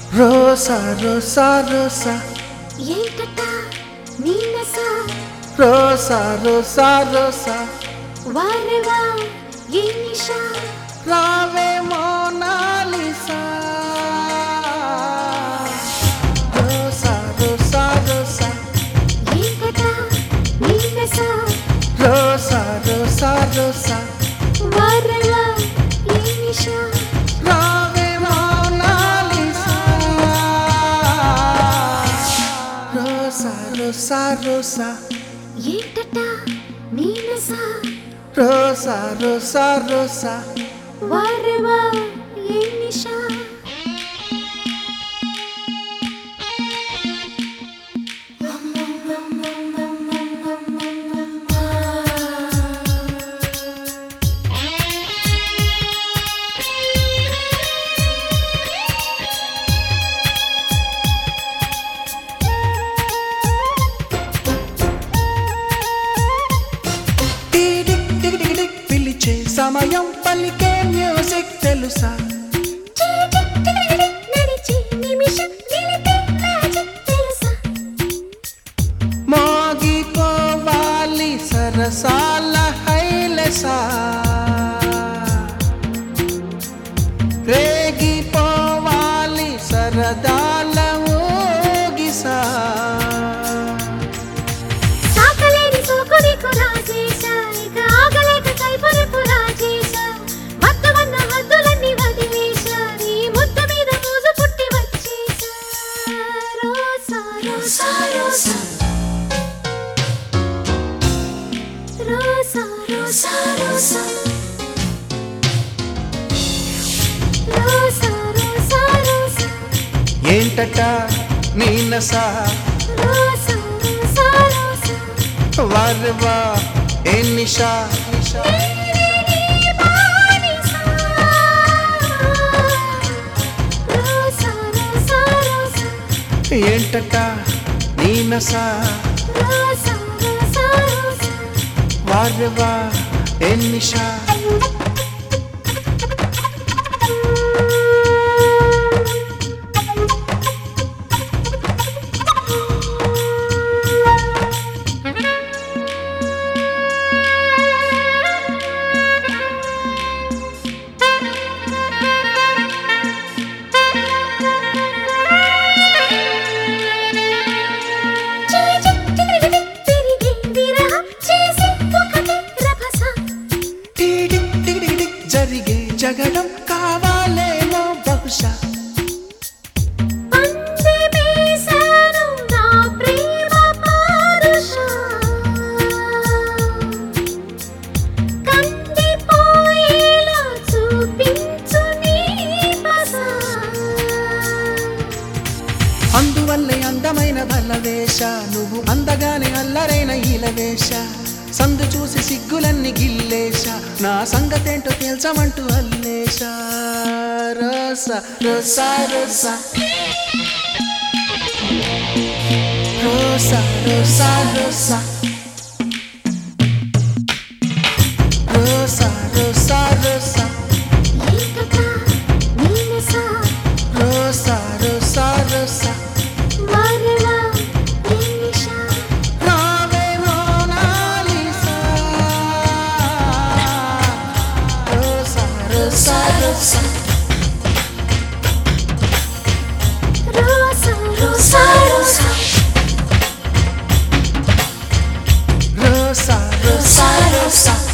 Rosa, rosa, rosa. ఏంటటా నీనసా Rosa, rosa, rosa. వారెవా ఏ నిషా రావే మోనాలిసా. Rosa, rosa, rosa. ఏంటటా నీనసా Rosa, rosa, rosa. వారెవా ఏ నిషా రావే మోనాలిసా. Rosa, rosa, rosa. ఏంటటా నీనసా Rosa, rosa, rosa. వారెవా ఏ నిషా పిలిచే సమయం పలికే మ్యూజిక్ తెలుసా. నడిచే నిమిషం నిలిపే మ్యాజిక్ తెలుసా మోగిపోవాలి సరసాల హైలసా. రేగిపోవాలి సరదాల ఊగిసా. సాకలేని సోకుని కులా చేశా ఇక ఆగలేక కైపరి పురా చేశా మత్తవన్న హద్దులన్నీ వదిలేశా నీ ముద్ద మీద మోజు పుట్టి వచ్చేశా రోసా Rosa Rosa Rosa Rosa Rosa Rosa Rosa రోసా ఏంటట నీనసా రోసా రోసా రోసా వారవా ఏ నిషా. ఏంటట నీనసా వారవా ఏ నిషా. జరిగే జగడం కావాలేమో బహుశా. అందువల్లే అందమైన బలవేశ నువ్వు అందగానే అల్లరైన ఈలవేశ. సందు చూసి సిగ్గులన్నీ గిల్లేశ నా సంగతేంటో తేల్చమంటూ అల్లేశ. రోసా Rosa Rosa Rosa Rosa Rosa Rosa Rosa Rosa Rosa Rosa Rosa. రావే Mona Lisa. Rosa Rosa Rosa Rosa, rosa, Rosa Rosa రోసా.